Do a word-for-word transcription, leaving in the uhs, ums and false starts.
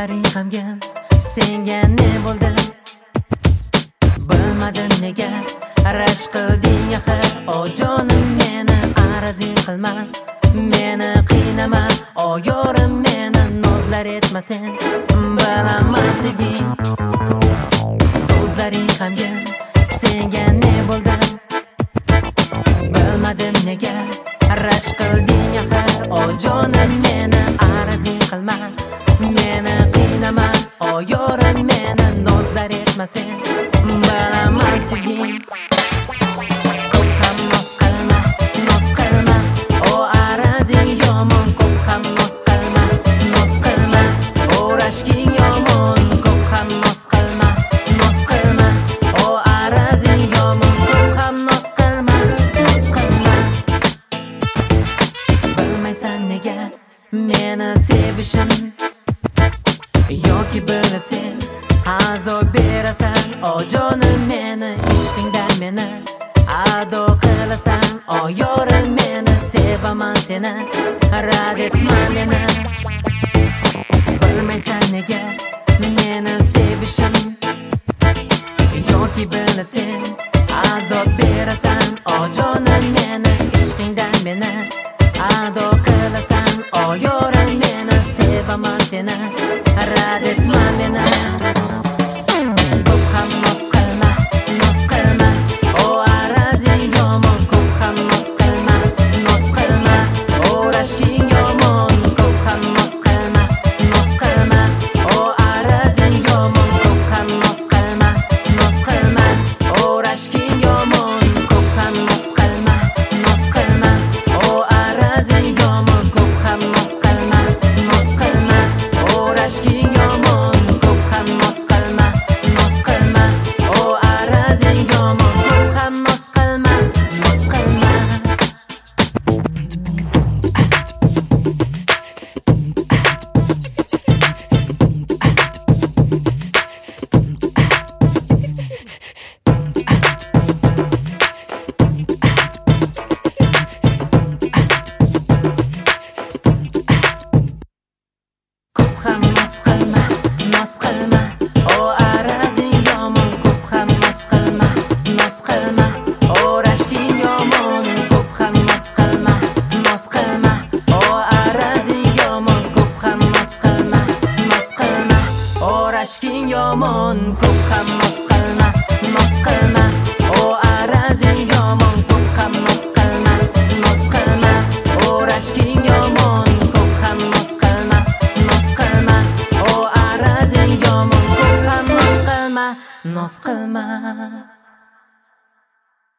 So'zlaring g'amgin, senga ne bo'ldi? Bilmadim nega rashk qilding axir. O jonim meni arazing qilma, meni qiynama. O yorim meni nozlar etma sen, bilaman sevging. So'zlaring g'amgin, senga ne bo'ldi? Bilmadim nega rashk qilding axir. O jonim meni arazing qilma, meni qiynama. O yorim meni nozlar etma sen, bilaman sevging. Ko'p ham noz qilma, noz qilma. O arazing yomon. Ko'p ham noz qilma, noz qilma. O rashking yomon. Ko'p ham noz qilma, noz qilma. O arazing yomon. Ko'p ham noz qilma, noz qilma. Bilmaysan nega meni sevishim, yoki bilib sen azob berasan. O jonim meni ishqingdan meni ado qilasan. O yorim meni sevaman seni, rad etma meni. Bilmaysan nega meni sevishim, yoki bilib sen azob berasan. O jonim meni ishqingdan meni ado qilasan. O yorim meni sevaman seni, rad etma meni. Ko'p ham noz qilma, noz qilma. O arazing yomon. Ko'p ham noz qilma, noz qilma. O rashking yomon. Ko'p ham noz qilma, noz qilma. O arazing yomon. Ko'p ham noz qilma, noz qilma. O rashking yomon. Ko'p ham noz qilma, noz qilma. O arazing yomon. Ko'p ham noz qilma, noz qilma. O rashking yomon. Ko'p ham noz qilma, noz qilma. O arazing yomon. Ko'p ham noz qilma, noz qilma. Ko'p ham noz qilma, noz qilma. O arazing yomon. Ko'p ham noz qilma, noz qilma. O rashking yomon. Ko'p ham noz qilma, noz qilma. O arazing yomon. Ko'p ham noz qilma, noz qilma. O rashking yomon. Ko'p ham noz qilma, noz qilma. O arazing yomon. Ko'p ham noz qilma, noz qilma. O rashking yomon. Ko'p ham noz qilma, noz qilma. O arazing yomon. Ko'p ham noz qilma, noz qilma.